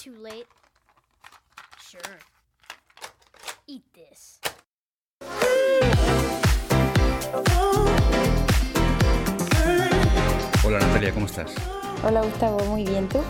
too late? Sure. Eat this. Hola Natalia, ¿cómo estás? Hola Gustavo, muy bien, ¿tú?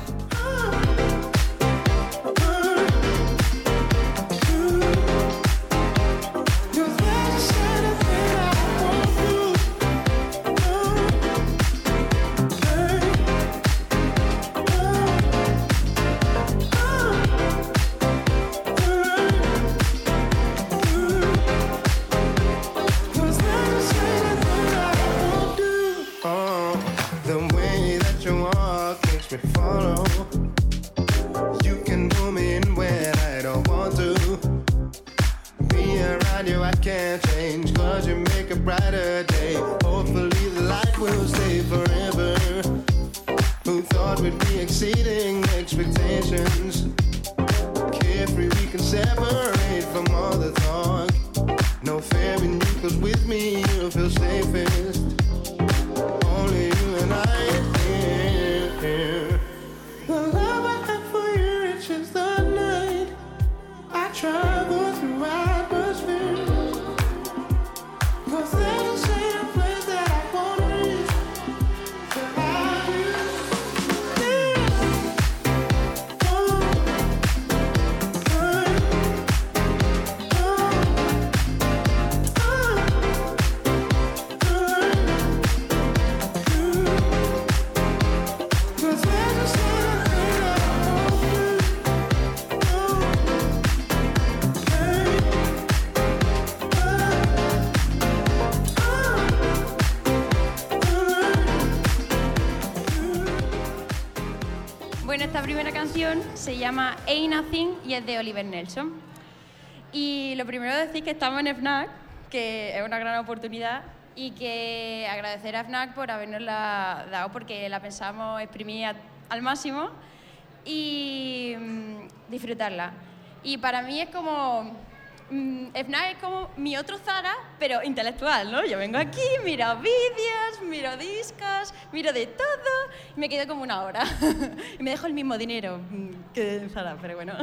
Bueno, esta primera canción se llama Ain't Nothing y es de Oliver Nelson. Y lo primero es decir que estamos en FNAC, que es una gran oportunidad, y que agradecer a FNAC por habernosla dado, porque la pensamos exprimir al máximo y disfrutarla. Y para mí es como... FNAC es como mi otro Zara, pero intelectual, ¿no? Yo vengo aquí, miro vídeos, miro discos, miro de todo y me quedo como una hora. Y me dejo el mismo dinero que en Zara, pero bueno.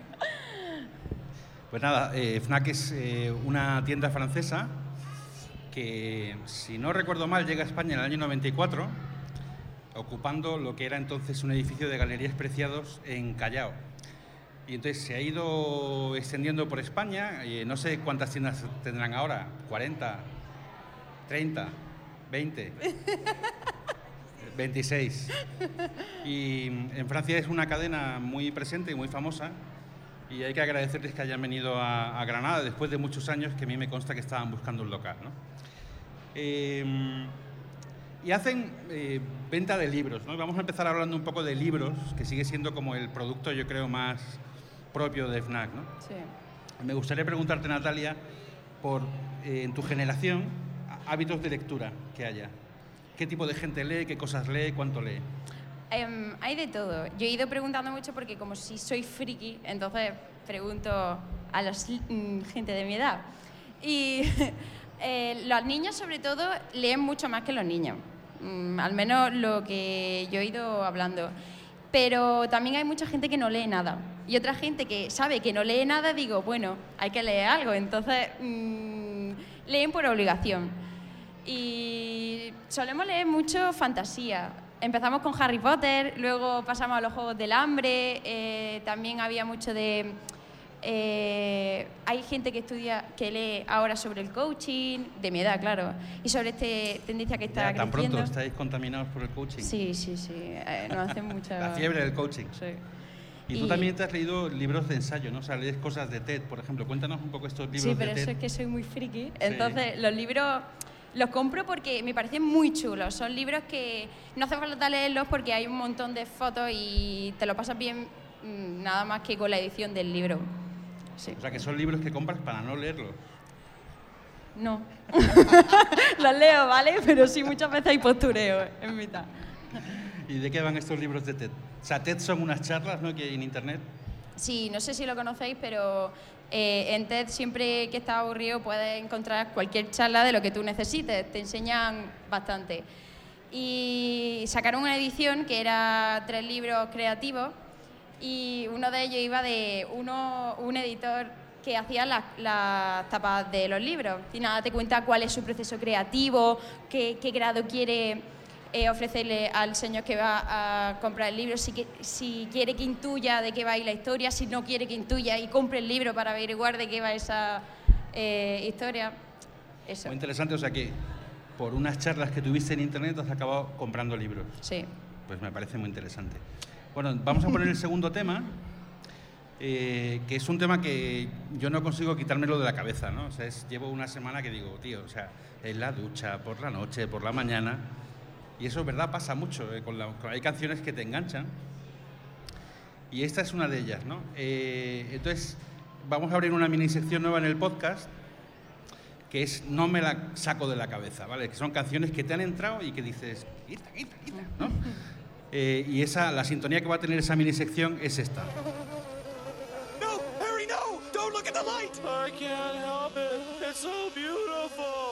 Pues nada, FNAC es una tienda francesa que, si no recuerdo mal, llega a España en el año 94, ocupando lo que era entonces un edificio de Galerías Preciados en Callao. Y entonces se ha ido extendiendo por España, no sé cuántas tiendas tendrán ahora, 40, 30, 20, 26. Y en Francia es una cadena muy presente y muy famosa, y hay que agradecerles que hayan venido a Granada después de muchos años, que a mí me consta que estaban buscando un local, ¿no? Y hacen venta de libros, ¿no? Vamos a empezar hablando un poco de libros, que sigue siendo como el producto, yo creo, más propio de FNAC, ¿no? Sí. Me gustaría preguntarte, Natalia, por en tu generación, hábitos de lectura que haya. ¿Qué tipo de gente lee? ¿Qué cosas lee? ¿Cuánto lee? Hay de todo. Yo he ido preguntando mucho porque como si soy friki, entonces pregunto a la gente de mi edad. Y los niños, sobre todo, leen mucho más que los niños. Al menos lo que yo he ido hablando. Pero también hay mucha gente que no lee nada. Y otra gente que sabe que no lee nada, digo, bueno, hay que leer algo. Entonces, leen por obligación. Y solemos leer mucho fantasía. Empezamos con Harry Potter, luego pasamos a los Juegos del Hambre, también había mucho de... hay gente que lee ahora sobre el coaching, de mi edad, claro, y sobre esta tendencia que está ¿Tan creciendo. pronto estáis contaminados por el coaching? Sí, nos hacen mucha... La fiebre del coaching. Sí. Y tú también te has leído libros de ensayo, ¿no? O sea, lees cosas de TED, por ejemplo. Cuéntanos un poco estos libros de TED. Sí, pero eso es que soy muy friki. Entonces, los libros los compro porque me parecen muy chulos. Son libros que no hace falta leerlos porque hay un montón de fotos y te lo pasas bien nada más que con la edición del libro. Sí. O sea, que son libros que compras para no leerlos. No. Los leo, ¿vale? Pero sí, muchas veces hay postureo en mitad. ¿Y de qué van estos libros de TED? O sea, TED son unas charlas, ¿no?, que hay en internet. Sí, no sé si lo conocéis, pero en TED siempre que estás aburrido puedes encontrar cualquier charla de lo que tú necesites. Te enseñan bastante. Y sacaron una edición que era 3 libros creativos y uno de ellos iba de un editor que hacía las tapas de los libros. Y nada, te cuenta cuál es su proceso creativo, qué grado quiere ofrecerle al señor que va a comprar el libro, si quiere que intuya de qué va a ir la historia, si no quiere que intuya y compre el libro para averiguar de qué va esa historia. Eso. Muy interesante, o sea que por unas charlas que tuviste en internet has acabado comprando libros. Sí. Pues me parece muy interesante. Bueno, vamos a poner el segundo tema, que es un tema que yo no consigo quitármelo de la cabeza, ¿no? O sea, llevo una semana que digo, tío, o sea, en la ducha, por la noche, por la mañana, y eso, ¿verdad?, pasa mucho. Hay canciones que te enganchan, y esta es una de ellas, ¿no? Entonces, vamos a abrir una mini sección nueva en el podcast, que es No me la saco de la cabeza, ¿vale? Que son canciones que te han entrado y que dices, quita, ¿no? Y la sintonía que va a tener esa mini sección es esta. No, Harry, no! Don't look at the light! I can't help it. It's so beautiful.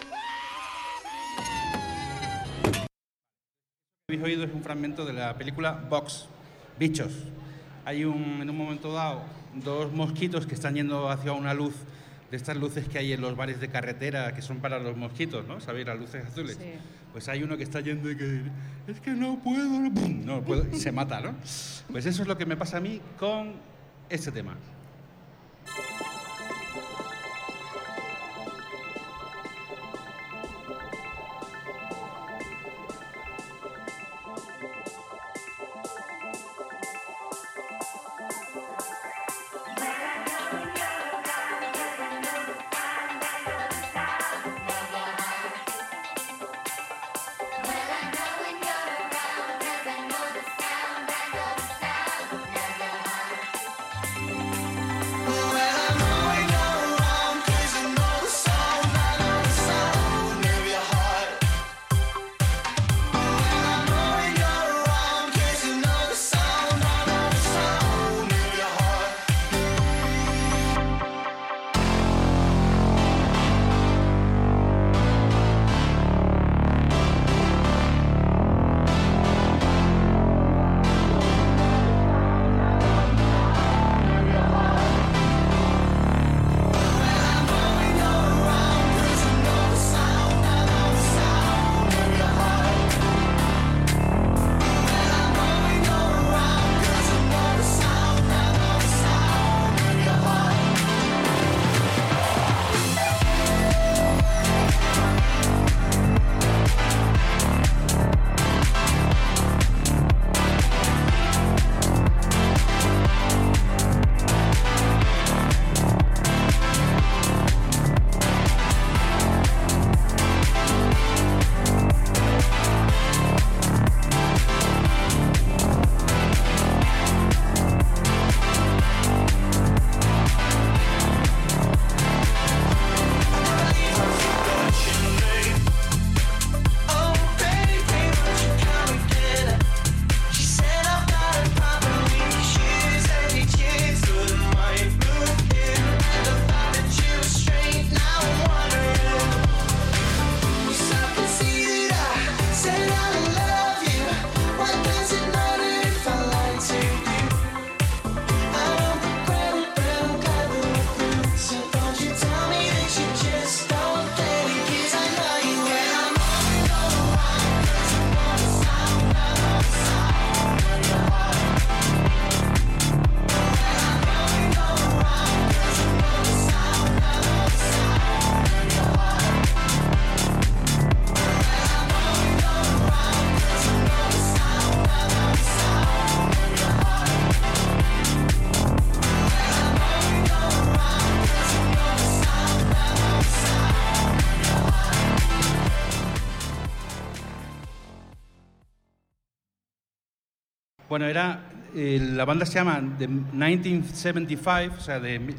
Lo que habéis oído es un fragmento de la película Box, Bichos. Hay en un momento dado 2 mosquitos que están yendo hacia una luz, de estas luces que hay en los bares de carretera que son para los mosquitos, ¿no? ¿Sabéis? Las luces azules. Sí. Pues hay uno que está yendo y que es que no puedo, y se mata, ¿no? Pues eso es lo que me pasa a mí con este tema. Bueno, la banda se llama The 1975, o sea, de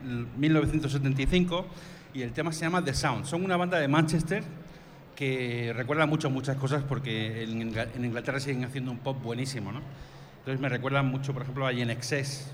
1975, y el tema se llama The Sound. Son una banda de Manchester que recuerda muchas cosas porque en Inglaterra siguen haciendo un pop buenísimo, ¿no? Entonces me recuerdan mucho, por ejemplo, a INXS.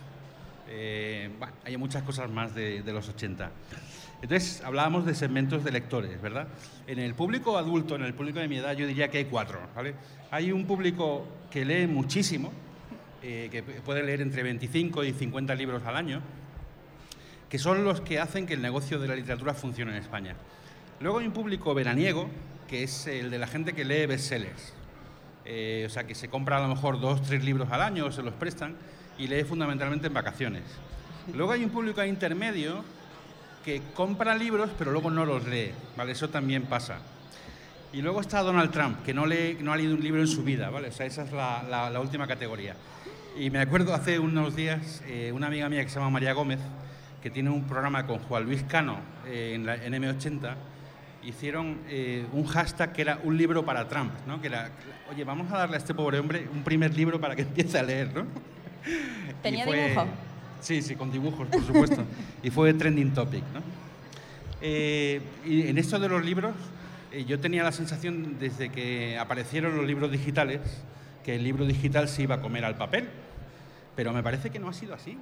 Hay muchas cosas más de los 80. Entonces hablábamos de segmentos de lectores, ¿verdad? En el público adulto, en el público de mi edad, yo diría que hay 4, ¿vale? Hay un público que lee muchísimo, que puede leer entre 25 y 50 libros al año, que son los que hacen que el negocio de la literatura funcione en España. Luego hay un público veraniego, que es el de la gente que lee bestsellers. O sea, que se compra a lo mejor 2 o 3 libros al año, o se los prestan, y lee fundamentalmente en vacaciones. Luego hay un público intermedio que compra libros, pero luego no los lee, ¿vale? Eso también pasa. Y luego está Donald Trump, que no ha leído un libro en su vida, ¿vale? O sea, esa es la última categoría. Y me acuerdo hace unos días, una amiga mía que se llama María Gómez, que tiene un programa con Juan Luis Cano en M80, hicieron un hashtag que era un libro para Trump, ¿no? Que era, oye, vamos a darle a este pobre hombre un primer libro para que empiece a leer, ¿no? ¿Tenía dibujos? Sí, con dibujos, por supuesto. Y fue trending topic, ¿no? Y en esto de los libros, yo tenía la sensación, desde que aparecieron los libros digitales, que el libro digital se iba a comer al papel. Pero me parece que no ha sido así.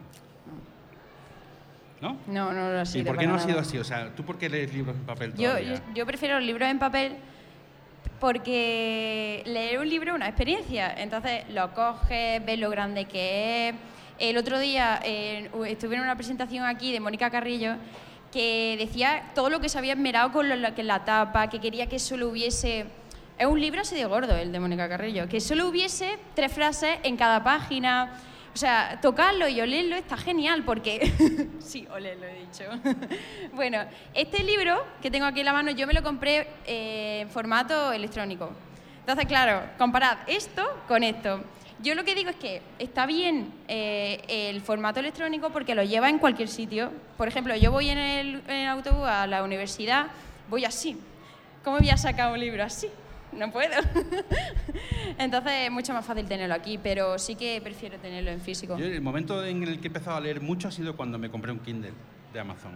¿No? No lo ha sido. ¿Y por qué no ha sido así? O sea, ¿tú por qué lees libros en papel todavía? Yo prefiero los libros en papel porque leer un libro es una experiencia. Entonces lo coges, ves lo grande que es. El otro día estuve en una presentación aquí de Mónica Carrillo que decía todo lo que se había esmerado con la tapa, que quería que solo hubiese... Es un libro así de gordo, el de Mónica Carrillo, que solo hubiese 3 frases en cada página. O sea, tocarlo y olerlo está genial porque... sí, olerlo he dicho. Bueno, este libro que tengo aquí en la mano yo me lo compré en formato electrónico. Entonces, claro, comparad esto con esto. Yo lo que digo es que está bien el formato electrónico porque lo lleva en cualquier sitio. Por ejemplo, yo voy en el autobús a la universidad, voy así. ¿Cómo voy a sacar un libro así? No puedo. Entonces es mucho más fácil tenerlo aquí, pero sí que prefiero tenerlo en físico. Yo, el momento en el que he empezado a leer mucho ha sido cuando me compré un Kindle de Amazon.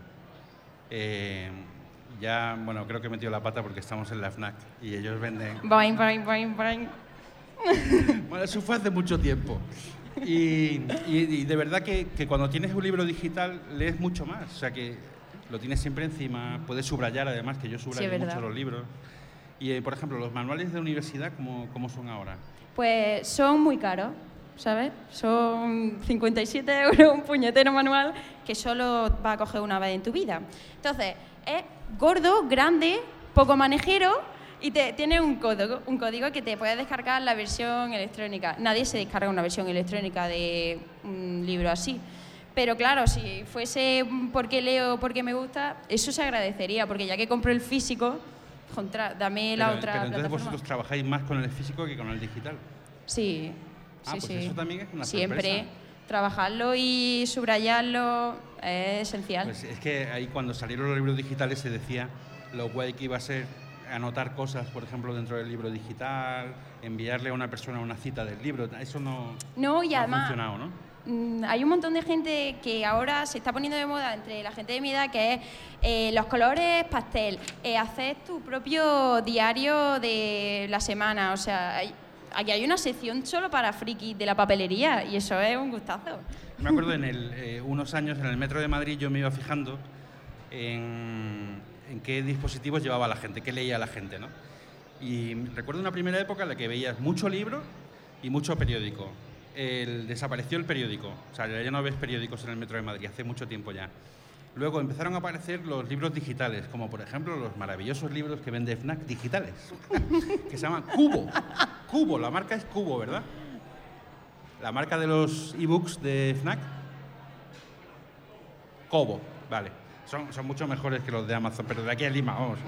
Ya, bueno, creo que he metido la pata porque estamos en la FNAC y ellos venden... Boing, boing, boing, boing. Bueno, eso fue hace mucho tiempo. Y de verdad que cuando tienes un libro digital lees mucho más. O sea, que lo tienes siempre encima, puedes subrayar además, que yo subrayo mucho los libros. Y, por ejemplo, los manuales de universidad, ¿cómo son ahora? Pues son muy caros, ¿sabes? Son 57 € un puñetero manual que solo vas a coger una vez en tu vida. Entonces, es gordo, grande, poco manejero y tiene un código que te puedes descargar la versión electrónica. Nadie se descarga una versión electrónica de un libro así. Pero claro, si fuese porque leo, porque me gusta, eso se agradecería, porque ya que compro el físico... dame la otra pero entonces plataforma. vosotros trabajáis más con el físico que con el digital. Sí, pues sí. Eso también es una Siempre sorpresa. trabajarlo y subrayarlo es esencial. Pues es que ahí cuando salieron los libros digitales se decía lo guay que iba a ser anotar cosas, por ejemplo, dentro del libro digital, enviarle a una persona una cita del libro. Eso no Y además, ha funcionado, ¿no? Hay un montón de gente que ahora se está poniendo de moda entre la gente de mi edad, que es los colores pastel, hacer tu propio diario de la semana. O sea, aquí hay una sección solo para frikis de la papelería y eso es un gustazo. Me acuerdo unos años en el metro de Madrid yo me iba fijando en qué dispositivos llevaba la gente, qué leía la gente, ¿no? Y recuerdo una primera época en la que veías mucho libro y mucho periódico. Desapareció el periódico, o sea, ya no ves periódicos en el metro de Madrid, hace mucho tiempo ya. Luego empezaron a aparecer los libros digitales, como por ejemplo los maravillosos libros que vende FNAC digitales, que se llaman Cubo. Cubo, la marca es Cubo, ¿verdad? La marca de los ebooks de FNAC. Kobo, vale. Son mucho mejores que los de Amazon, pero de aquí a Lima, vamos.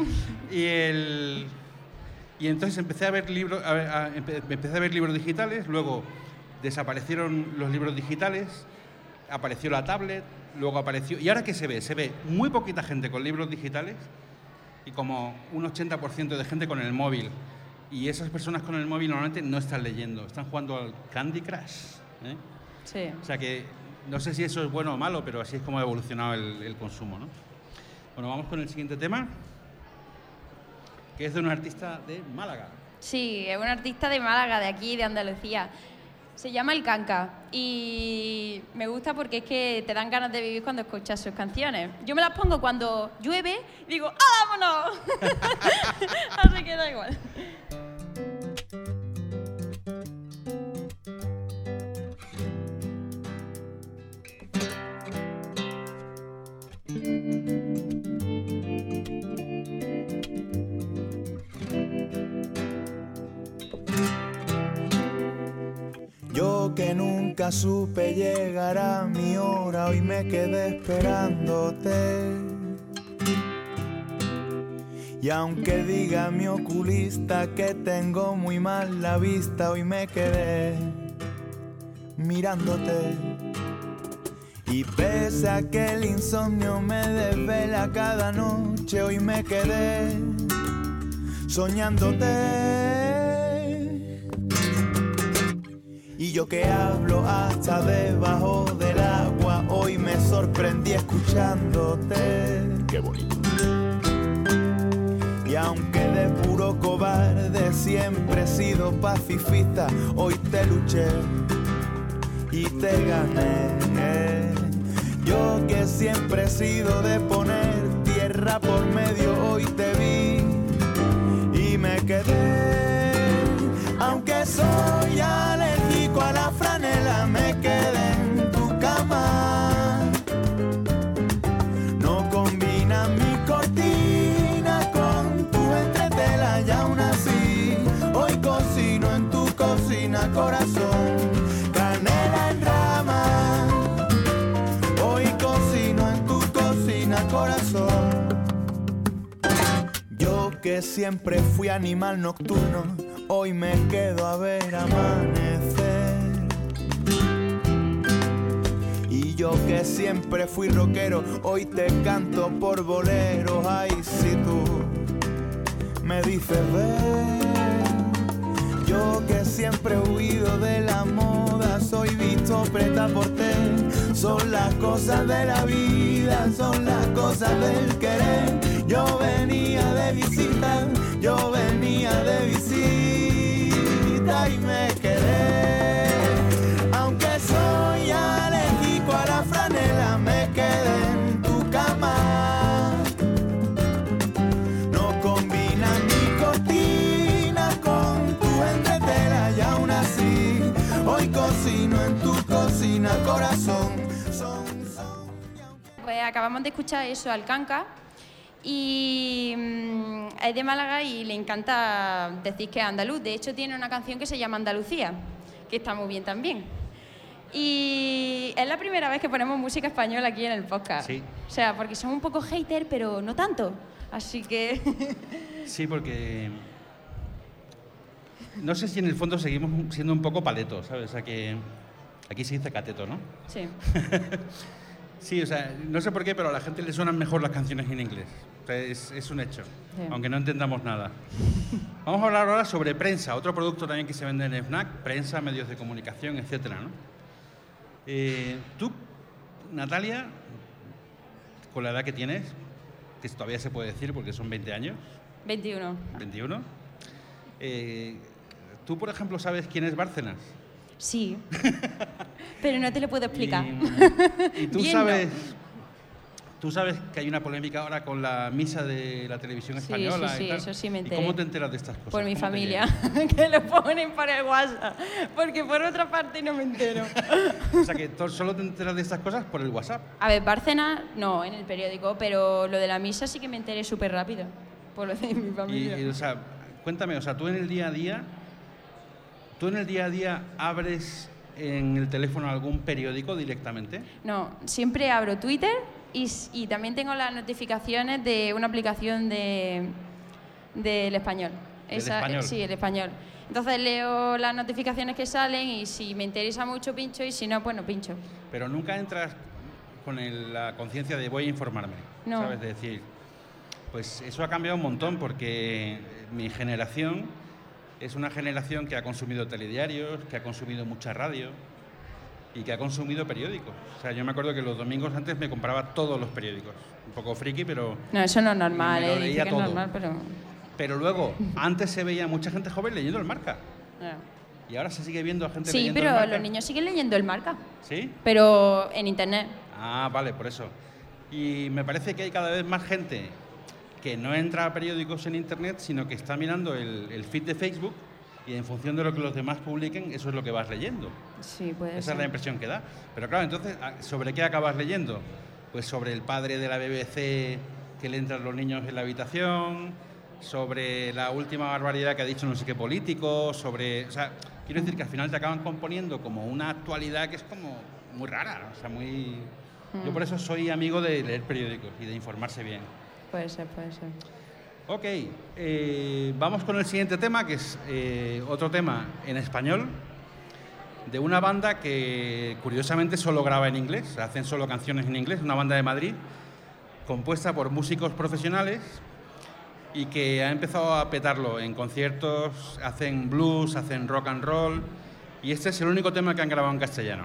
Y entonces empecé a ver libros digitales, luego desaparecieron los libros digitales, apareció la tablet, luego apareció... ¿Y ahora qué se ve? Se ve muy poquita gente con libros digitales y como un 80% de gente con el móvil. Y esas personas con el móvil normalmente no están leyendo, están jugando al Candy Crush. Sí. O sea que no sé si eso es bueno o malo, pero así es como ha evolucionado el consumo, ¿no? Bueno, vamos con el siguiente tema, que es de un artista de Málaga. Sí, es un artista de Málaga, de aquí, de Andalucía. Se llama El Canca y me gusta porque es que te dan ganas de vivir cuando escuchas sus canciones. Yo me las pongo cuando llueve y digo ¡ah, vámonos! Así que da igual. nunca supe llegar a mi hora, hoy me quedé esperándote. Y aunque diga mi oculista que tengo muy mal la vista, hoy me quedé mirándote. Y pese a que el insomnio me desvela cada noche, hoy me quedé soñándote. Y yo que hablo hasta debajo del agua, hoy me sorprendí escuchándote. Qué bonito. Y aunque de puro cobarde siempre he sido pacifista, hoy te luché y te gané. Yo que siempre he sido de poner tierra por medio, hoy te vi y me quedé. Aunque soy alérgico a la franela, me quedé en tu cama. No combina mi cortina con tu entretela y aún así hoy cocino en tu cocina, corazón. Canela en rama, hoy cocino en tu cocina, corazón. Yo que siempre fui animal nocturno, hoy me quedo a ver amanecer. Y yo que siempre fui rockero, hoy te canto por boleros. Ay, si tú me dices ven. Yo que siempre he huido de la moda, soy visto preta por té. Son las cosas de la vida, son las cosas del querer. Yo venía de visita, yo venía de visita y me quedé. Aunque soy alérgico a la franela, me quedé en tu cama. No combina mi cortina con tu entretela y aún así hoy cocino en tu cocina, corazón. Pues acabamos de escuchar eso al Kanka. Y es de Málaga y le encanta decir que es andaluz. De hecho, tiene una canción que se llama Andalucía, que está muy bien también. Y es la primera vez que ponemos música española aquí en el podcast. Sí. O sea, porque somos un poco hater, pero no tanto. Así que... Sí, porque... No sé si en el fondo seguimos siendo un poco paletos, ¿sabes? O sea, que aquí se dice cateto, ¿no? Sí. Sí, o sea, no sé por qué, pero a la gente le suenan mejor las canciones en inglés. O sea, es un hecho, Sí. aunque no entendamos nada. Vamos a hablar ahora sobre prensa, otro producto también que se vende en FNAC, prensa, medios de comunicación, etcétera, ¿no? Tú, Natalia, con la edad que tienes, que todavía se puede decir porque son 20 años. 21. 21. Tú, por ejemplo, ¿sabes quién es Bárcenas? Sí. Pero no te lo puedo explicar. Y tú Bien, sabes... Tú sabes que hay una polémica ahora con la misa de la televisión española. Sí, y tal. eso sí me enteré. ¿Y cómo te enteras de estas cosas? Por mi ¿Cómo te familia, llegan? que lo ponen por el WhatsApp, porque por otra parte no me entero. O sea, que solo te enteras de estas cosas por el WhatsApp. A ver, Bárcenas, no, en el periódico, pero lo de la misa sí que me enteré súper rápido, por lo de mi familia. O sea, cuéntame, o sea, tú en el día a día abres en el teléfono algún periódico directamente. No, siempre abro Twitter y también tengo las notificaciones de una aplicación del Español. ¿Del Español? Sí, el Español. Entonces leo las notificaciones que salen y si me interesa mucho pincho y si no, pues no pincho. Pero nunca entras con la conciencia de voy a informarme, No. ¿sabes? De decir, pues eso ha cambiado un montón porque mi generación es una generación que ha consumido telediarios, que ha consumido mucha radio y que ha consumido periódicos. O sea, yo me acuerdo que los domingos antes me compraba todos los periódicos. Un poco friki, pero... No, eso no es normal, me lo dice leía que todo. es normal, pero... Pero luego, antes se veía mucha gente joven leyendo el Marca. No. Y ahora se sigue viendo a gente Sí, leyendo el pero Marca. los niños siguen leyendo el Marca, ¿Sí? pero en internet. Ah, vale, por eso. Y me parece que hay cada vez más gente que no entra a periódicos en internet, sino que está mirando el feed de Facebook y en función de lo que los demás publiquen, eso es lo que vas leyendo. Sí, puede Esa ser. es la impresión que da. Pero claro, entonces, ¿sobre qué acabas leyendo? Pues sobre el padre de la BBC que le entran los niños en la habitación, sobre la última barbaridad que ha dicho no sé qué político, sobre... O sea, quiero decir que al final te acaban componiendo como una actualidad que es como muy rara, o sea, muy... Yo por eso soy amigo de leer periódicos y de informarse bien. Puede ser. Ok, vamos con el siguiente tema, que es otro tema en español, de una banda que curiosamente solo graba en inglés, hacen solo canciones en inglés, una banda de Madrid, compuesta por músicos profesionales y que ha empezado a petarlo en conciertos, hacen blues, hacen rock and roll, y este es el único tema que han grabado en castellano.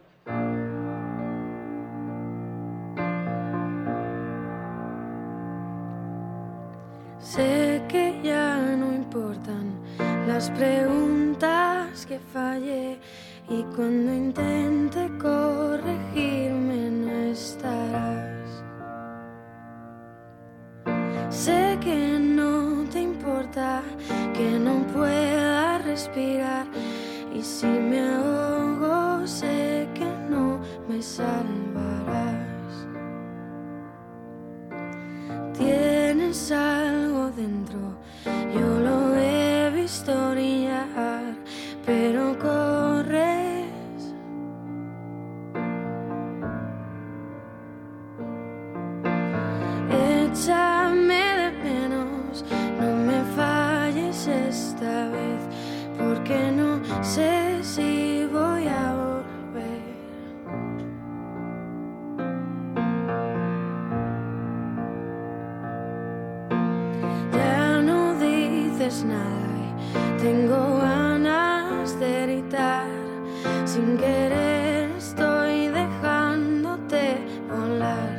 Sé que ya no importan las preguntas que fallé y cuando intente corregirme no estarás. Sé que no te importa que no pueda respirar y si me ahogo sé que no me salvarás. Tienes algo dentro, yo lo he visto brillar, pero corres. Échame de menos, no me falles esta vez, porque no sé si voy a volver. Nada y tengo ganas de gritar, sin querer estoy dejándote volar.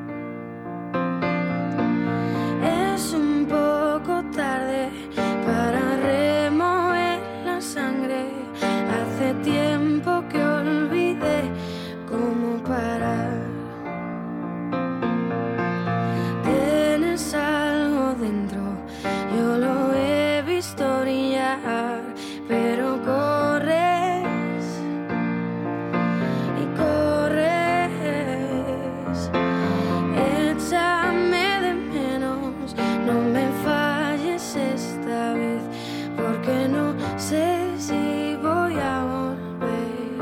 Es un poco tarde para remover la sangre, hace tiempo que olvidé cómo parar. Tienes algo dentro, yo lo he visto brillar, pero corres y corres. Échame de menos, no me falles esta vez, porque no sé si voy a volver.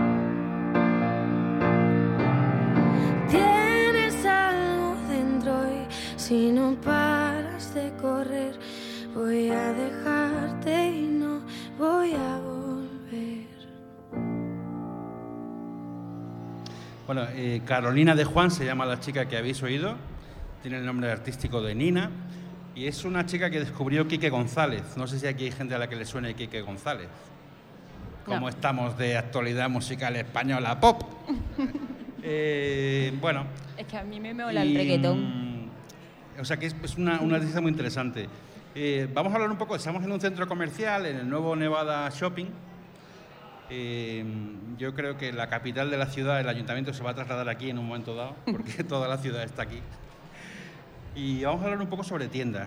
Tienes algo dentro y si no paras de correr voy a dejarte y no voy a volver. Bueno, Carolina de Juan se llama la chica que habéis oído, tiene el nombre artístico de Nina, y es una chica que descubrió Quique González. No sé si aquí hay gente a la que le suene Quique González. ¿Cómo No. estamos de actualidad musical española pop? Bueno... Es que a mí me mola el reggaetón. O sea que es una artista muy interesante. Vamos a hablar un poco, estamos en un centro comercial, en el nuevo Nevada Shopping. Yo creo que la capital de la ciudad, el ayuntamiento, se va a trasladar aquí en un momento dado, porque toda la ciudad está aquí. Y vamos a hablar un poco sobre tiendas.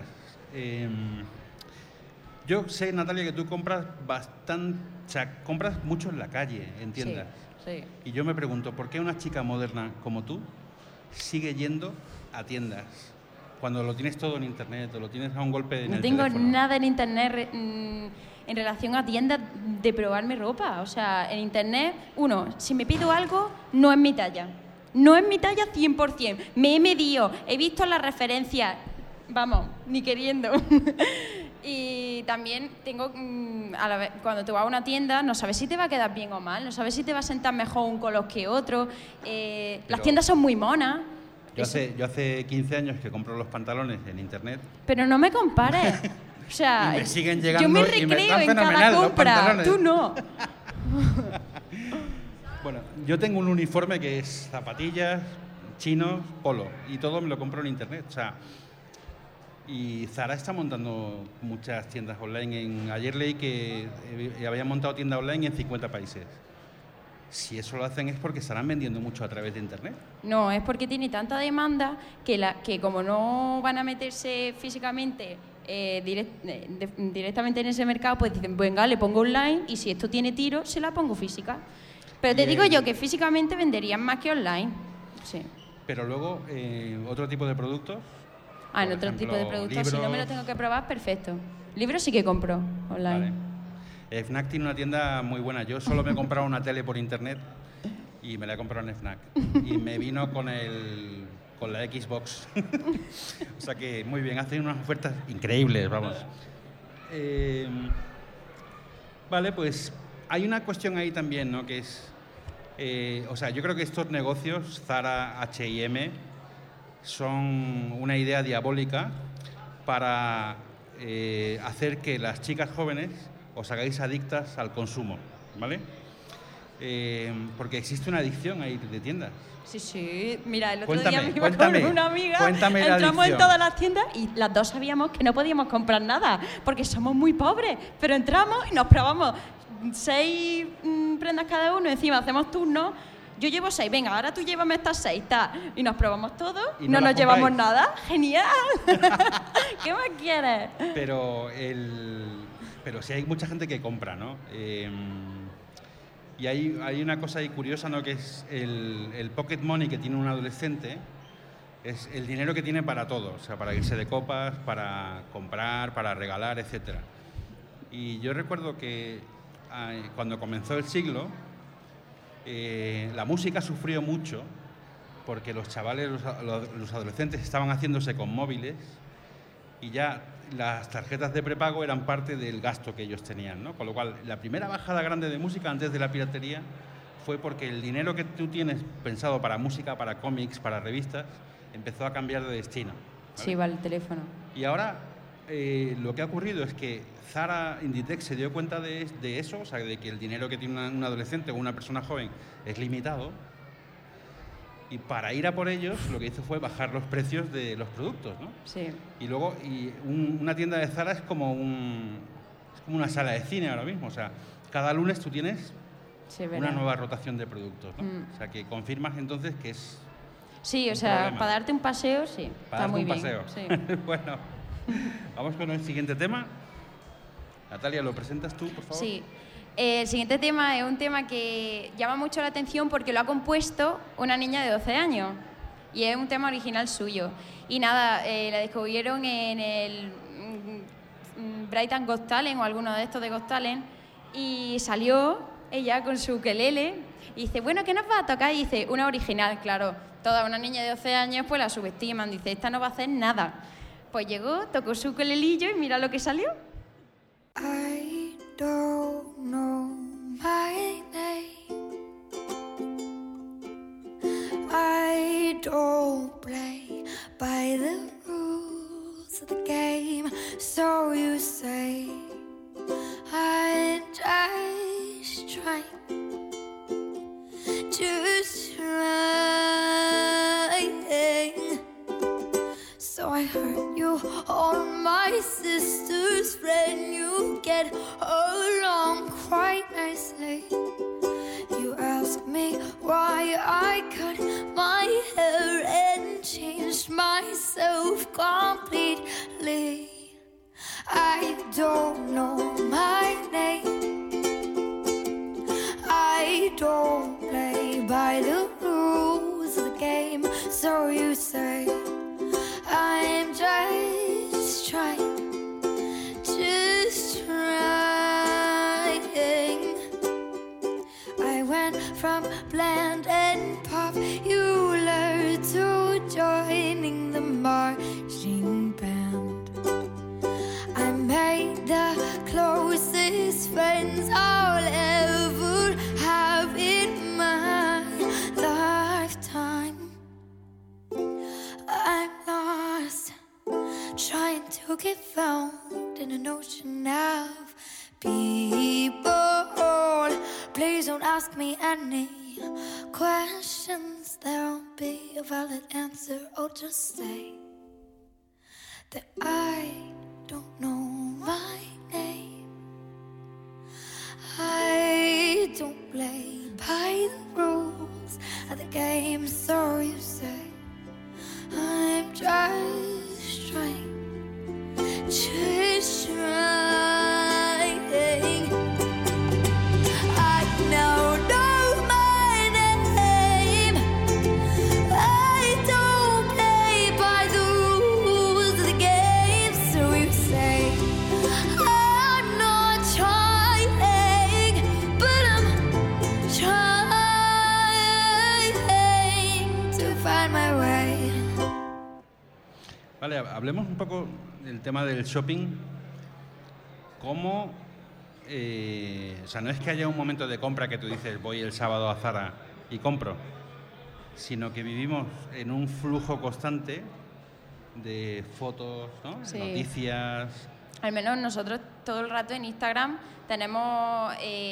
Yo sé, Natalia, que tú compras bastante, o sea, compras mucho en la calle, en tiendas. Sí. Y yo me pregunto, ¿por qué una chica moderna como tú sigue yendo a tiendas cuando lo tienes todo en internet o lo tienes a un golpe en No el tengo teléfono? nada en internet en relación a tiendas de probarme ropa. O sea, en internet, si me pido algo, no es mi talla. No es mi talla 100%. Me he medido, he visto las referencias. Vamos, ni queriendo. Y también tengo, a la vez, cuando te vas a una tienda, no sabes si te va a quedar bien o mal, no sabes si te va a sentar mejor un color que otro. Las tiendas son muy monas. Yo hace 15 años que compro los pantalones en internet. Pero no me compares. O sea, Y me siguen llegando yo me y me recreo están en cada fenomenal los compra, pantalones. tú no. Bueno, yo tengo un uniforme que es zapatillas, chinos, polo, y todo me lo compro en internet. O sea, y Zara está montando muchas tiendas online. Ayer leí que habían montado tiendas online en 50 países. Si eso lo hacen es porque estarán vendiendo mucho a través de internet. No, es porque tiene tanta demanda que como no van a meterse físicamente directamente en ese mercado, pues dicen, venga, le pongo online y si esto tiene tiro, se la pongo física. Pero te digo yo que físicamente venderían más que online. Sí. Pero luego, otro tipo de productos, En Por otro ejemplo, tipo de productos, si no me lo libros. tengo que probar, perfecto. Libros sí que compro online. Vale. Fnac tiene una tienda muy buena. Yo solo me he comprado una tele por internet y me la he comprado en Fnac. Y me vino con la Xbox. O sea que muy bien, hacen unas ofertas increíbles, vamos. Vale, pues hay una cuestión ahí también, ¿no? Que es, o sea, yo creo que estos negocios, Zara, H&M, son una idea diabólica para hacer que las chicas jóvenes os hagáis adictas al consumo, ¿vale? Porque existe una adicción ahí de tiendas. Sí. Mira, el otro Cuéntame, día me iba cuéntame, con una amiga, cuéntame la entramos en adicción. todas las tiendas y las dos sabíamos que no podíamos comprar nada porque somos muy pobres, pero entramos y nos probamos 6 prendas cada uno, encima hacemos turnos. Yo llevo 6, venga, ahora tú llévame estas 6, y nos probamos todo, Y no no nos las llevamos compráis. nada, genial. ¿Qué más quieres? Pero sí hay mucha gente que compra, ¿no? Y hay una cosa ahí curiosa, ¿no? Que es el pocket money que tiene un adolescente, es el dinero que tiene para todo, o sea, para irse de copas, para comprar, para regalar, etc. Y yo recuerdo que cuando comenzó el siglo, la música sufrió mucho porque los chavales, los adolescentes estaban haciéndose con móviles y ya las tarjetas de prepago eran parte del gasto que ellos tenían, ¿no? Con lo cual, la primera bajada grande de música antes de la piratería fue porque el dinero que tú tienes pensado para música, para cómics, para revistas, empezó a cambiar de destino, ¿vale? Sí, vale, el teléfono. Y ahora lo que ha ocurrido es que Zara Inditex se dio cuenta de eso, o sea, de que el dinero que tiene un adolescente o una persona joven es limitado. Y para ir a por ellos, lo que hizo fue bajar los precios de los productos, ¿no? Sí. Y luego, una tienda de Zara es como una sala de cine ahora mismo. O sea, cada lunes tú tienes Sí, una verdad. nueva rotación de productos, ¿no? O sea, que confirmas entonces que es Sí, o un sea, problema. para darte un paseo, sí. para Está muy darte un bien. paseo. Sí. Bueno, vamos con el siguiente tema. Natalia, ¿lo presentas tú, por favor? Sí. El siguiente tema es un tema que llama mucho la atención porque lo ha compuesto una niña de 12 años y es un tema original suyo. Y nada, la descubrieron en el Brighton Got Talent o alguno de estos de Got Talent y salió ella con su ukelele y dice, bueno, ¿qué nos va a tocar? Y dice, una original, claro. Toda una niña de 12 años pues la subestiman, dice, esta no va a hacer nada. Pues llegó, tocó su ukelelillo y mira lo que salió. I don't know my name. I don't play by the rules of the game. So you say I'm just trying So I heard you on my sister's friend. You get along quite nicely. You ask me why I cut my hair and changed myself completely. I don't know my name. I don't play by the rules of the game. So you say I'm just trying, just trying. I went from bland and popular to joining the marching band. I made the closest friends I'll ever have in my lifetime. I'm lost, trying to get found in an ocean of people. Please don't ask me any questions. There won't be a valid answer. I'll just say that I don't know my name. I don't play by the rules of the game. So you say I'm just trying, just trying. I now know my name. I don't play by the hablemos un poco del tema del shopping. ¿Cómo? O sea, no es que haya un momento de compra que tú dices voy el sábado a Zara y compro, sino que vivimos en un flujo constante de fotos, ¿no? Sí. Noticias. Al menos nosotros todo el rato en Instagram tenemos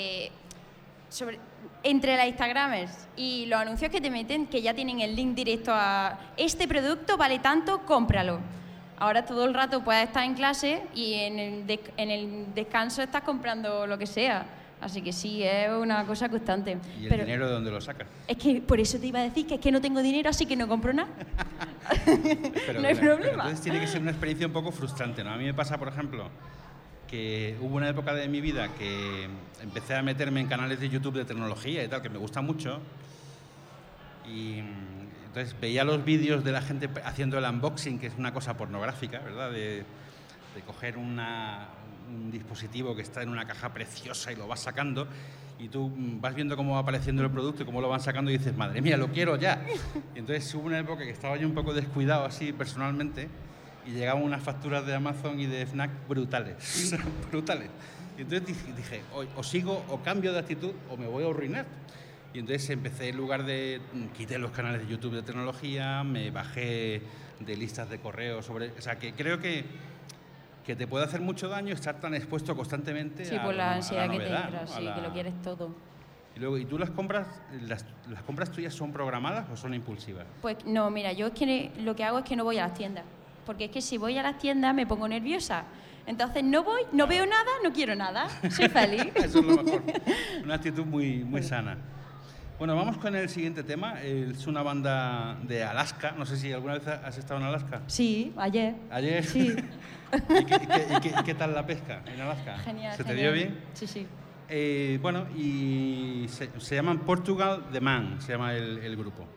entre las Instagramers y los anuncios que te meten, que ya tienen el link directo a este producto vale tanto, cómpralo. Ahora todo el rato puedes estar en clase y en el descanso estás comprando lo que sea. Así que sí, es una cosa constante. ¿Y el dinero de dónde lo sacas? Es que por eso te iba a decir que es que no tengo dinero, así que no compro nada. Pero, no hay problema. Pero entonces tiene que ser una experiencia un poco frustrante, ¿no? A mí me pasa, por ejemplo, que hubo una época de mi vida que empecé a meterme en canales de YouTube de tecnología y tal, que me gusta mucho. Y entonces veía los vídeos de la gente haciendo el unboxing, que es una cosa pornográfica, ¿verdad? De coger un dispositivo que está en una caja preciosa y lo vas sacando y tú vas viendo cómo va apareciendo el producto y cómo lo van sacando y dices, madre mía, lo quiero ya. Y entonces hubo una época que estaba yo un poco descuidado así personalmente y llegaban unas facturas de Amazon y de Fnac brutales, brutales. Y entonces dije, o sigo o cambio de actitud o me voy a arruinar. Y entonces empecé, en lugar de... Quité los canales de YouTube de tecnología, me bajé de listas de correo sobre... O sea, que creo que te puede hacer mucho daño estar tan expuesto constantemente sí, a por la ansiedad que te novedad, entra, ¿no? sí, que lo quieres todo. Y luego, ¿y tú las compras tuyas son programadas o son impulsivas? Pues no, mira, yo es que lo que hago es que no voy a las tiendas. Porque es que si voy a las tiendas me pongo nerviosa. Entonces no voy, no veo nada, no quiero nada. Soy feliz. Eso es lo mejor. Una actitud muy, muy sana. Bueno, vamos con el siguiente tema. Es una banda de Alaska. No sé si alguna vez has estado en Alaska. Sí, ayer. ¿Ayer? Sí. ¿Y qué tal la pesca en Alaska? Genial. ¿Se te dio bien? Sí, sí. Bueno, y se llaman Portugal The Man, se llama el grupo.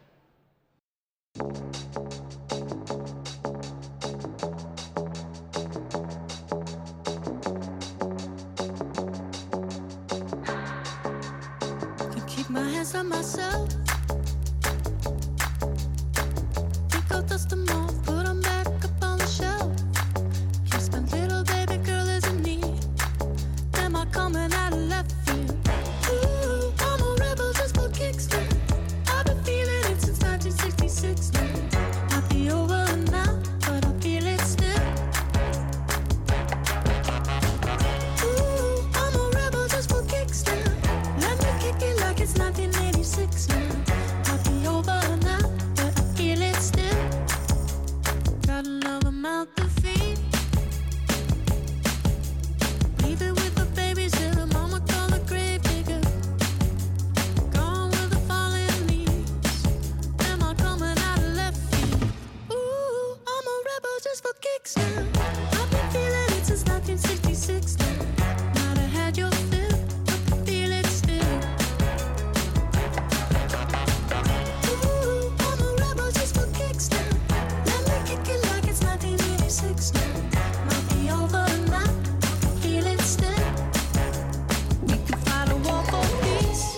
My hands on myself. Pick out dust them off, put them back up on the shelf. Kiss my little baby girl is in need. Am I coming out of left field? Ooh, I'm a rebel just for kicks now. I've been feeling it since 1966 now. Might be over now, but I feel it still. Ooh, I'm a rebel just for kicks now. Let me kick it like it's 1986 now. Might be over now, but I feel it still. Got another mouth to feed. Leave it with the babies till the mama call the grave digger. Gone with the falling leaves. Am I coming out of left field? Ooh, I'm a rebel just for kicks now. I've been feeling it since 1966 now. Might have had your fill, but I feel it still. Ooh, I'm a rebel just for kicks now. Let me kick it like it's 1986 now. Might be over now, I feel it still. We could fight a war for peace.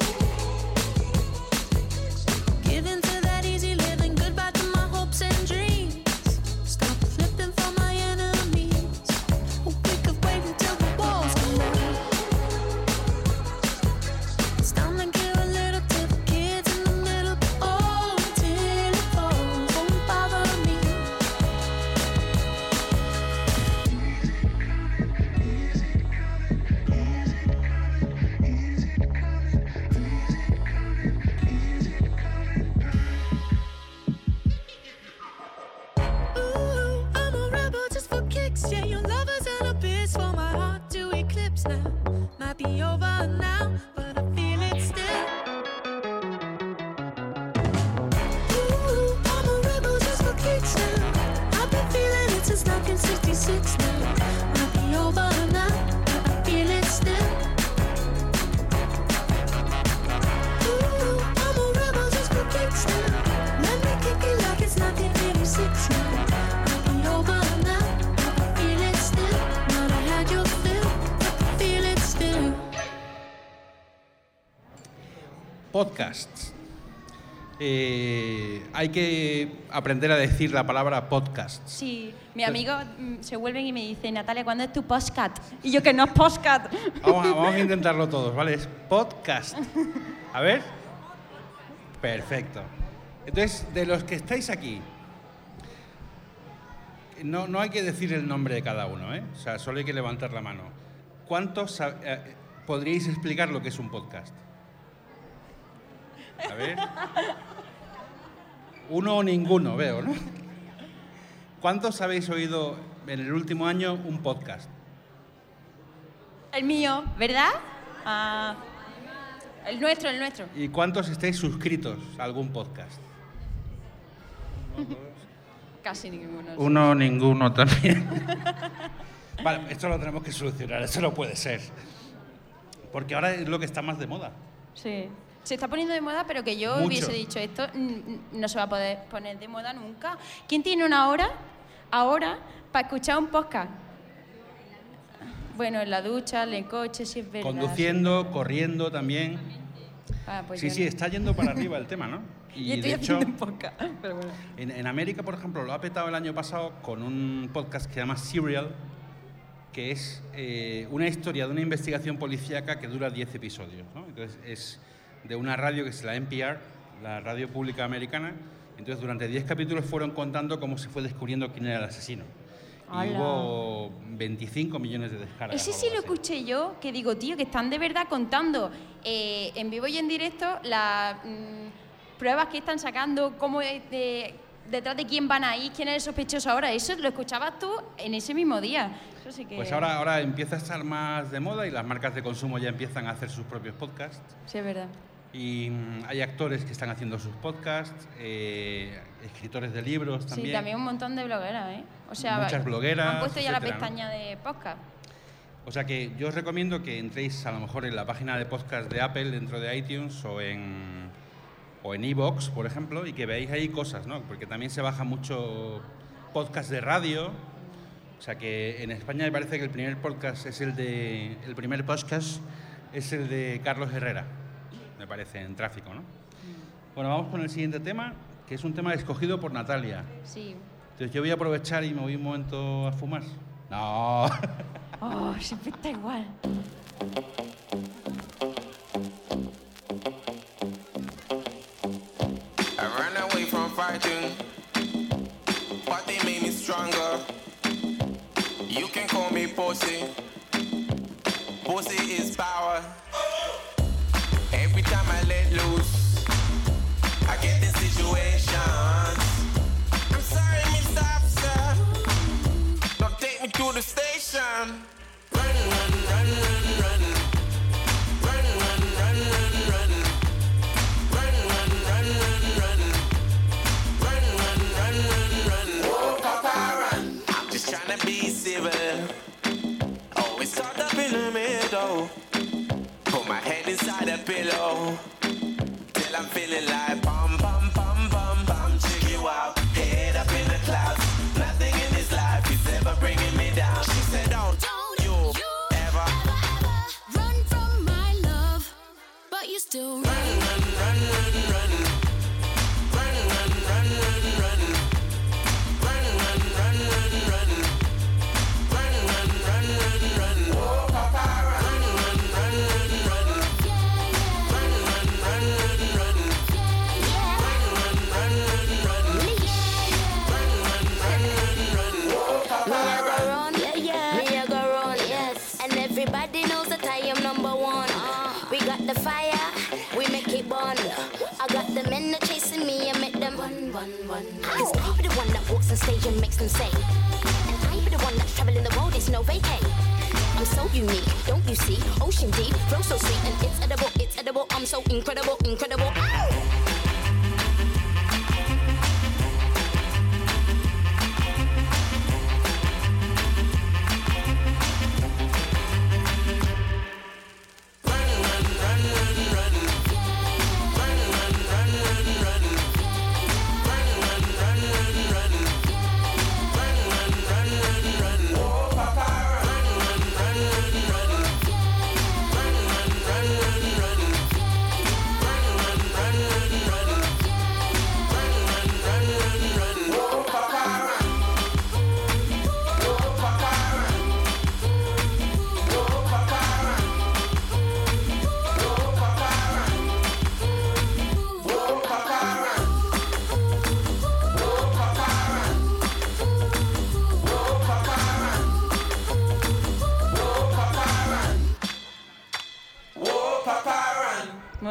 Give in to that easy living, goodbye to my hopes and dreams. Stop flipping for my enemies. We could wait until the walls come down. It's time to give a little to the kids in the middle. Oh, until it falls, won't bother me. Ooh, I'm a rebel just for kicks. Yeah, your love is an abyss for my heart to eclipse now. Might be over now, but I feel it still. Ooh, I'm a rebel just for kicks now. I've been feeling it since 1966 now. Might be over now, but I feel it still. Ooh, I'm a rebel just for kicks now. Let me kick it like it's 1986 now. Might be over now, but I feel it still. Might have had your fill, but I feel it still. Podcasts. hay que aprender a decir la palabra podcast. Sí, mis amigos se vuelven y me dicen, Natalia, ¿cuándo es tu podcast? Y yo, que no es podcast. Vamos a intentarlo todos, ¿vale? Es podcast. A ver. Perfecto. Entonces, de los que estáis aquí, no hay que decir el nombre de cada uno, ¿eh? O sea, solo hay que levantar la mano. ¿Cuántos podríais explicar lo que es un podcast? A ver. Uno o ninguno, veo, ¿no? ¿Cuántos habéis oído en el último año un podcast? El mío, ¿verdad? El nuestro. ¿Y cuántos estáis suscritos a algún podcast? Casi ninguno. Uno, ninguno también. Vale, esto lo tenemos que solucionar, eso no puede ser. Porque ahora es lo que está más de moda. Sí. Se está poniendo de moda, pero que yo Mucho. hubiese dicho, esto no se va a poder poner de moda nunca. ¿Quién tiene una hora ahora para escuchar un podcast? Bueno, en la ducha, en el coche, sí es verdad. Conduciendo, corriendo también. Pues Sí, yo sí, no. está yendo para arriba el tema, ¿no? Y estoy de hecho, haciendo un podcast, pero bueno. en América, por ejemplo, lo ha petado el año pasado con un podcast que se llama Serial, que es una historia de una investigación policíaca que dura 10 episodios, ¿no? Entonces, es de una radio que es la NPR, la radio pública americana. Entonces, durante 10 capítulos fueron contando cómo se fue descubriendo quién era el asesino. Y ¡Hala! hubo 25 millones de descargas. Ese o sí algo lo así. escuché yo, que digo, tío, que están de verdad contando en vivo y en directo las pruebas que están sacando, cómo detrás de quién van ahí, quién es el sospechoso ahora. Eso lo escuchabas tú en ese mismo día. Eso sí que... Pues ahora empieza a estar más de moda y las marcas de consumo ya empiezan a hacer sus propios podcasts. Sí, es verdad. Y hay actores que están haciendo sus podcasts, escritores de libros también. Sí, también un montón de blogueras, ¿eh? O sea, Muchas blogueras, han puesto ya la etcétera, ¿no? pestaña de podcast. O sea que yo os recomiendo que entréis a lo mejor en la página de podcast de Apple dentro de iTunes o en iVoox, por ejemplo, y que veáis ahí cosas, ¿no? Porque también se baja mucho podcast de radio. O sea que en España me parece que el primer podcast es el de Carlos Herrera, me parece, en Tráfico, ¿no? Bueno, vamos con el siguiente tema, que es un tema escogido por Natalia. Sí. Entonces yo voy a aprovechar y me voy un momento a fumar. No. Oh, siempre está igual. I ran away from fighting, but they made me stronger. You can call me pussy. Pussy is power. Every time I let loose, I get in situations. I'm sorry, Mr. Officer. Don't take me to the station. Run, run, run, run, run. Run, run, run, run, run. Run, run, run, run, run. Run, run, run, run, run. Oh, Papa, run. I'm just trying to be civil. Always caught up in the middle. Put my head inside the pillow. Till I'm feeling like bum, bum, bum, bum, bum. Check you out. Head up in the clouds. Nothing in this life is ever bringing me down. She said, don't you ever Run from my love, but you still run. run, run, run, run, run. Run, run, run, run, run. Run, run, run, run, run. Run, run, run, run, run. Oh, Papa, run, run, run, run, run. Run, run, run, run, run. Run, run, run, run, run. Run, run, run, run, run. Oh, Papa, Me a run. go run, me a go run, yes. And everybody knows that I am number one. We got the fire, we make it burn. I got the men that chasing me and make them run, run, run. Cause I be the one that walks on stage and makes them say. And I be the one that's traveling the world, it's no vacay. I'm so unique, don't you see? Ocean deep, flow so sweet, and it's edible. I'm so incredible, incredible. Ow! Run, run, run, run.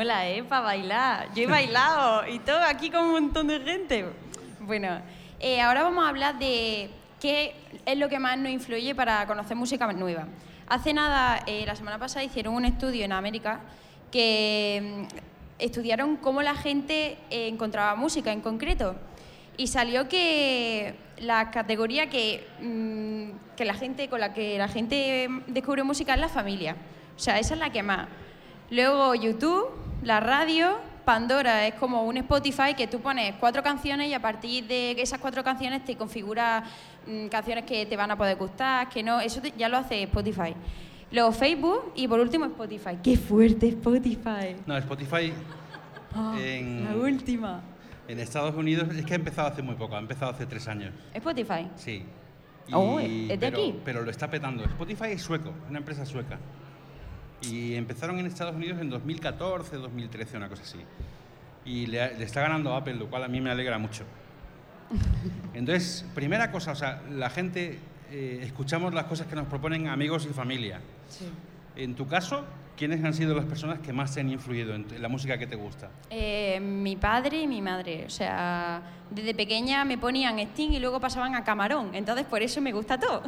mola, para bailar. Yo he bailado y todo aquí con un montón de gente. Bueno, ahora vamos a hablar de qué es lo que más nos influye para conocer música nueva. Hace nada, la semana pasada, hicieron un estudio en América que estudiaron cómo la gente encontraba música en concreto. Y salió que la categoría con la que la gente descubre música es la familia. O sea, esa es la que más. Luego YouTube, la radio, Pandora es como un Spotify que tú pones 4 canciones y a partir de esas 4 canciones te configura canciones que te van a poder gustar, que no, eso ya lo hace Spotify. Luego Facebook y por último Spotify. ¡Qué fuerte Spotify! No, Spotify la última. En Estados Unidos es que ha empezado hace muy poco, ha empezado hace 3 años. ¿Spotify? Sí. ¿Es de aquí? Pero lo está petando. Spotify es sueco, es una empresa sueca. Y empezaron en Estados Unidos en 2014, 2013, una cosa así. Y le está ganando a Apple, lo cual a mí me alegra mucho. Entonces, primera cosa, o sea, la gente escuchamos las cosas que nos proponen amigos y familia. Sí. En tu caso, ¿quiénes han sido las personas que más te han influido en la música que te gusta? Mi padre y mi madre. O sea, desde pequeña me ponían Sting y luego pasaban a Camarón. Entonces, por eso me gusta todo.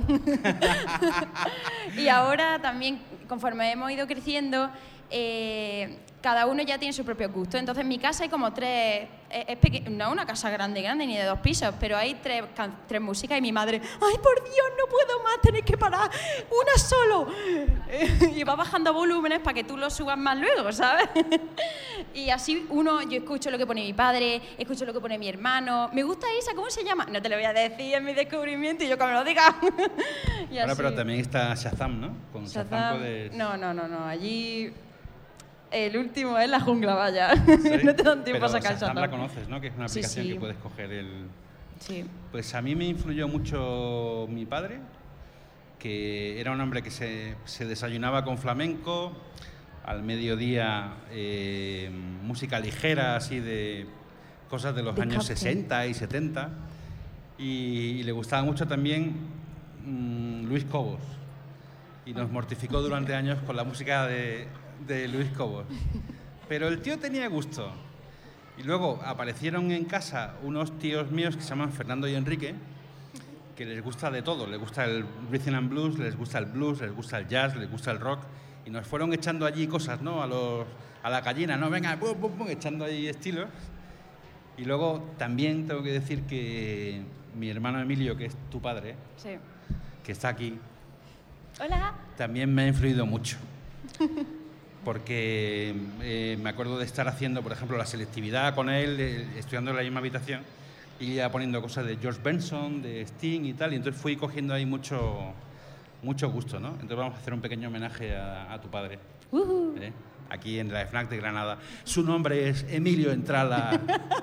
Y ahora también, conforme hemos ido creciendo, cada uno ya tiene su propio gusto. Entonces, en mi casa hay como 3... no es una casa grande, ni de 2 pisos, pero hay 3 músicas y mi madre, ¡ay, por Dios, no puedo más, tenéis que parar! ¡Una solo! Y va bajando volúmenes para que tú lo subas más luego, ¿sabes? Y así yo escucho lo que pone mi padre, escucho lo que pone mi hermano. Me gusta esa, ¿cómo se llama? No te lo voy a decir, en mi descubrimiento y yo que me lo diga. Y ahora, así. pero también está Shazam, ¿no? Con Shazam puedes... No, allí... El último es La Jungla, vaya. ¿Sí? No te dan tiempo a sacar Shazam Shazam. la conoces, ¿no? Que es una aplicación sí. que puedes coger el... Sí. Pues a mí me influyó mucho mi padre, que era un hombre que se desayunaba con flamenco, al mediodía música ligera, así de cosas de los años 60 y 70, y le gustaba mucho también Luis Cobos, y nos mortificó durante años con la música de Luis Cobos. Pero el tío tenía gusto. Y luego aparecieron en casa unos tíos míos que se llaman Fernando y Enrique, que les gusta de todo. Les gusta el rhythm and blues, les gusta el blues, les gusta el jazz, les gusta el rock. Y nos fueron echando allí cosas, ¿no? A la gallina, ¿no? Venga, pum, pum, pum, echando ahí estilos. Y luego también tengo que decir que mi hermano Emilio, que es tu padre, sí, que está aquí, hola, también me ha influido mucho. Porque me acuerdo de estar haciendo, por ejemplo, la selectividad con él, estudiando en la misma habitación, y ya poniendo cosas de George Benson, de Sting y tal, y entonces fui cogiendo ahí mucho gusto, ¿no? Entonces vamos a hacer un pequeño homenaje a tu padre, aquí en la FNAC de Granada. Su nombre es Emilio Entrala.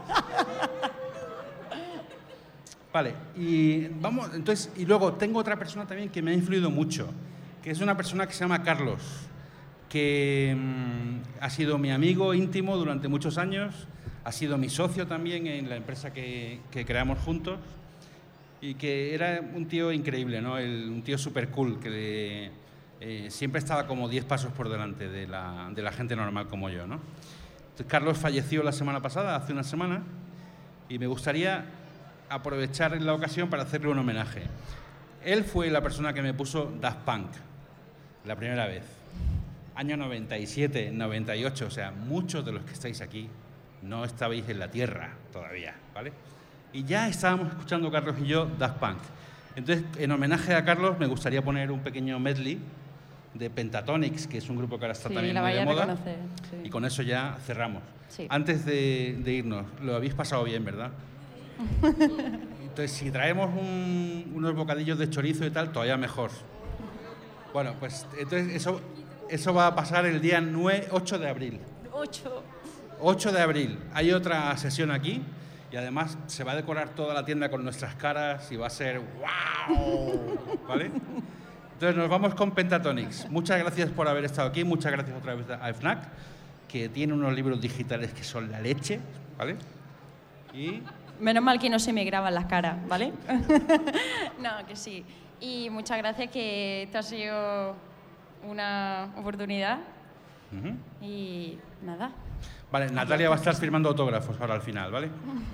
Vale, y vamos, entonces, y luego tengo otra persona también que me ha influido mucho, que es una persona que se llama Carlos, que ha sido mi amigo íntimo durante muchos años, ha sido mi socio también en la empresa que creamos juntos, y que era un tío increíble, ¿no? Un tío súper cool, que siempre estaba como 10 pasos por delante de la gente normal como yo, ¿no? Entonces, Carlos falleció la semana pasada, hace una semana, y me gustaría aprovechar la ocasión para hacerle un homenaje. Él fue la persona que me puso Daft Punk la primera vez. Año 97, 98, o sea, muchos de los que estáis aquí no estabais en la Tierra todavía, ¿vale? Y ya estábamos escuchando, Carlos y yo, Daft Punk. Entonces, en homenaje a Carlos, me gustaría poner un pequeño medley de Pentatonix, que es un grupo que ahora está también muy de moda. Conocer, sí. Y con eso ya cerramos. Sí. Antes de irnos, lo habéis pasado bien, ¿verdad? Entonces, si traemos unos bocadillos de chorizo y tal, todavía mejor. Bueno, pues entonces eso va a pasar el día 8 de abril. 8 de abril. Hay otra sesión aquí y además se va a decorar toda la tienda con nuestras caras y va a ser ¡wow! ¿Vale? Entonces nos vamos con Pentatonix. Muchas gracias por haber estado aquí. Muchas gracias otra vez a FNAC, que tiene unos libros digitales que son la leche, ¿vale? Y... menos mal que no se me graban las caras, ¿vale? No, que sí. Y muchas gracias, que esto ha sido una oportunidad. Y nada. Vale, Natalia va a estar firmando autógrafos ahora al final, ¿vale?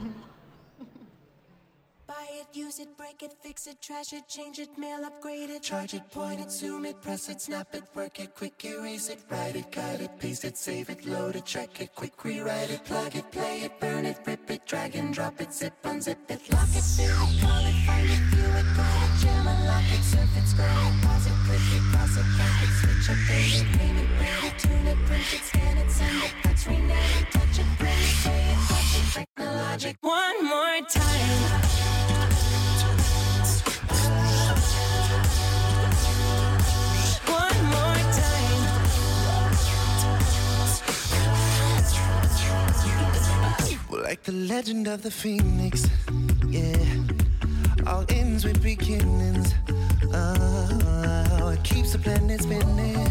Use it, break it, fix it, trash it, change it, mail, upgrade it, charge it, point it, zoom it, press it, snap it, work it, quick erase it, write it, cut it, paste it, save it, load it, check it, quick rewrite it, plug it, play it, burn it, rip it, drag and drop it, zip, unzip it, lock it, fill it, call it, find it, view it, go it, jam, unlock it, surf it, scroll it, pause it, click it, cross it, back it, switch it, pay it, name it, rate it, tune it, print it, scan it, send it, touch, rename it, touch it, print it, pay it, touch it, technologic. One more time. Like the legend of the phoenix, yeah. All ends with beginnings. It keeps the planet spinning.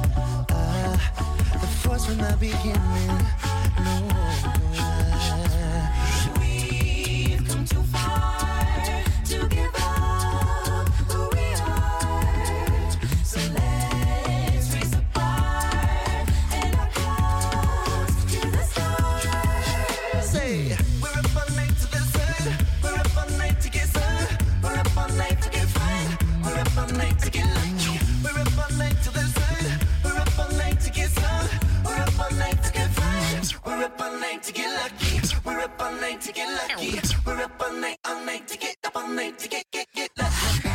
The force from the beginning. No. We've come too far to give up who we are. So let's raise a bar and our cups to the stars. Say, we're up all night to the sun. We're up all night to get sun. We're up all night to get fun. We're up all night to get lucky. We're up all night to the sun. We're up all night to get sun. We're up all night to get fun. We're up all night to get lucky. We're up all night to get lucky. We're up all night to get up all night to get lucky.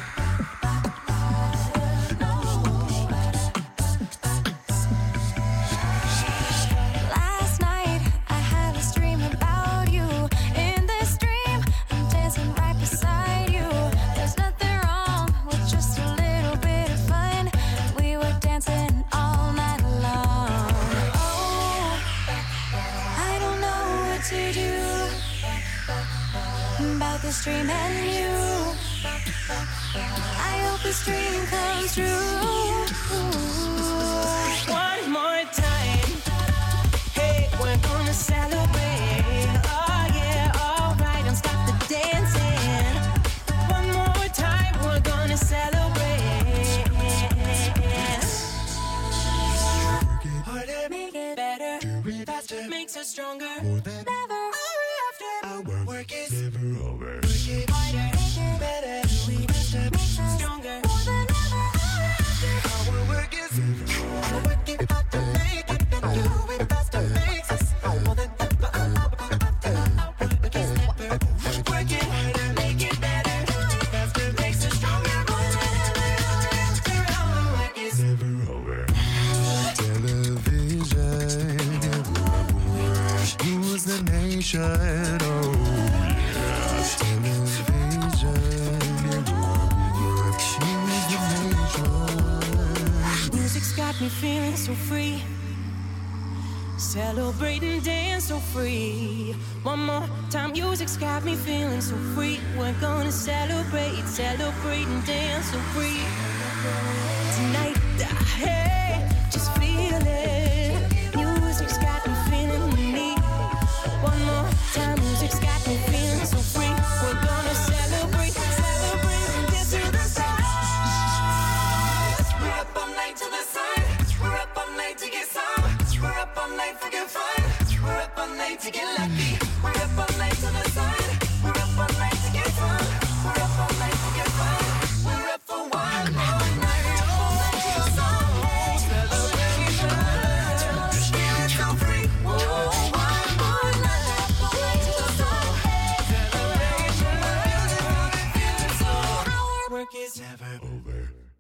Last night I had a dream about you. In this dream I'm dancing right beside you. There's nothing wrong with just a little bit of fun. We were dancing all night long. Oh, I don't know what to do about this dream and you. I hope this dream comes true. One more time. Hey, we're gonna celebrate. Oh yeah, alright, don't stop the dancing. One more time, we're gonna celebrate. Harder, make it better, faster, makes us stronger. Never, after, work is never over. Work it harder, better, faster, stronger. More than ever, after, our work is work it harder, make it better, do it faster, makes us more than ever. Work is never over. Work it harder, make it better, do it faster, makes us stronger. More than ever, after, our work is never over. Television, who's the nation? Oh yeah, television, who's the nation? Music's got me feeling so free. Celebrating, dance so free. One more time, music's got me feeling so free. We're gonna celebrate, celebrate and dance so free. Tonight, hey, just feel it. Music's got me feeling me. One more time, music's got me feeling so free. We're gonna celebrate, celebrate and dance to the stars. We're up all night to the sun. We're up all night to get some. We're up all night for good fun. We're up all night to get lucky. We're up all night to the sun. We're up all night to get fun. We're up all night to get fun. We're up for one more night. We're up all night to the sun. Celebration. Feeling so free. Whoa, one more night. Up all night to the sun. Celebration. Feeling so. Our work is never over.